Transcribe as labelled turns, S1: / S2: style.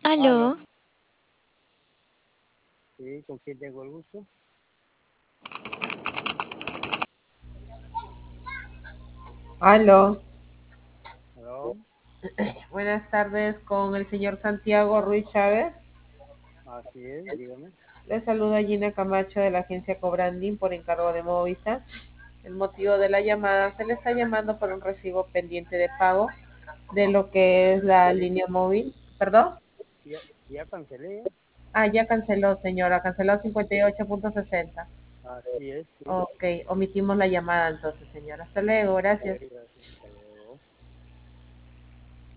S1: Aló,
S2: Aló, sí, ¿con quién tengo el gusto?
S3: Aló,
S2: Aló,
S3: buenas tardes con el señor Santiago Ruiz Chávez.
S2: así es, dígame.
S3: Le saluda Gina Camacho de la agencia Cobranding por encargo de Movistar. El motivo de la llamada, se le está llamando por un recibo pendiente de pago de lo que es la línea móvil. ¿Perdón?
S2: Ya cancelé,
S3: Ah, ya canceló, señora, canceló 58.60.
S2: así es, sí.
S3: Ok, omitimos la llamada entonces, señora. Hasta luego,
S2: Ok,
S3: gracias.
S2: gracias.